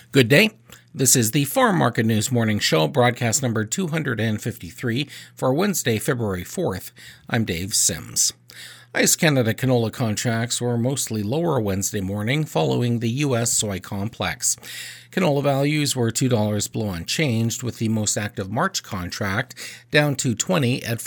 Good day. This is the Farm Market News Morning Show, broadcast number 253 for Wednesday, February 4th. I'm Dave Sims. ICE Canada canola contracts were mostly lower Wednesday morning following the U.S. soy complex. Canola values were $2 below unchanged, with the most active March contract down to $20 at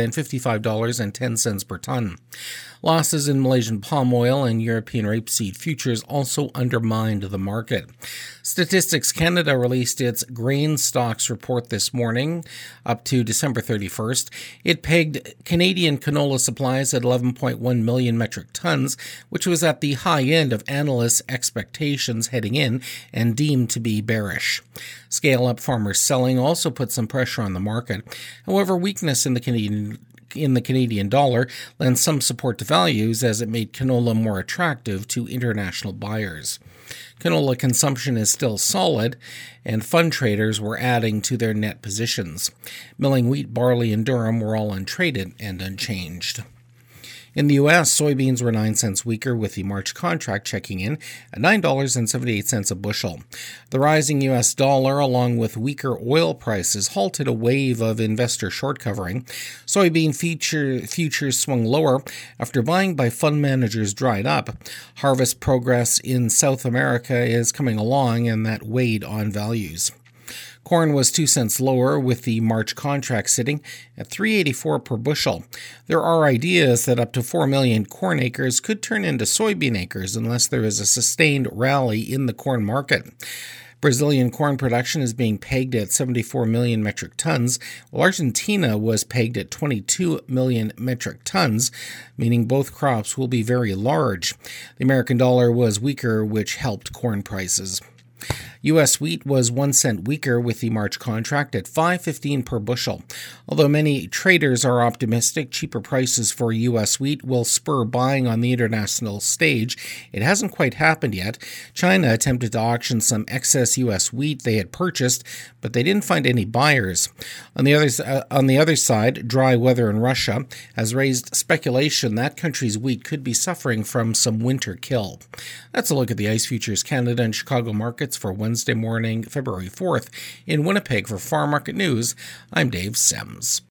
$455.10 per ton. Losses in Malaysian palm oil and European rapeseed futures also undermined the market. Statistics Canada released its grain stocks report this morning up to December 31st. It pegged Canadian canola supplies at 11.1 million metric tons, which was at the high end of analysts' expectations heading in and deemed to be bearish. Scale-up farmers selling also put some pressure on the market. However, weakness in the Canadian dollar lent some support to values as it made canola more attractive to international buyers. Canola consumption is still solid, and fund traders were adding to their net positions. Milling wheat, barley, and durum were all untraded and unchanged. In the U.S., soybeans were 9 cents weaker, with the March contract checking in at $9.78 a bushel. The rising U.S. dollar, along with weaker oil prices, halted a wave of investor short covering. Soybean futures swung lower after buying by fund managers dried up. Harvest progress in South America is coming along, and that weighed on values. Corn was 2 cents lower, with the March contract sitting at $3.84 per bushel. There are ideas that up to 4 million corn acres could turn into soybean acres unless there is a sustained rally in the corn market. Brazilian corn production is being pegged at 74 million metric tons, while Argentina was pegged at 22 million metric tons, meaning both crops will be very large. The American dollar was weaker, which helped corn prices. U.S. wheat was 1 cent weaker, with the March contract at $5.15 per bushel. Although many traders are optimistic cheaper prices for U.S. wheat will spur buying on the international stage, it hasn't quite happened yet. China attempted to auction some excess U.S. wheat they had purchased, but they didn't find any buyers. On the other side, dry weather in Russia has raised speculation that country's wheat could be suffering from some winter kill. That's a look at the ICE Futures Canada and Chicago markets for Wednesday morning, February 4th. In Winnipeg for Farm Market News, I'm Dave Sims.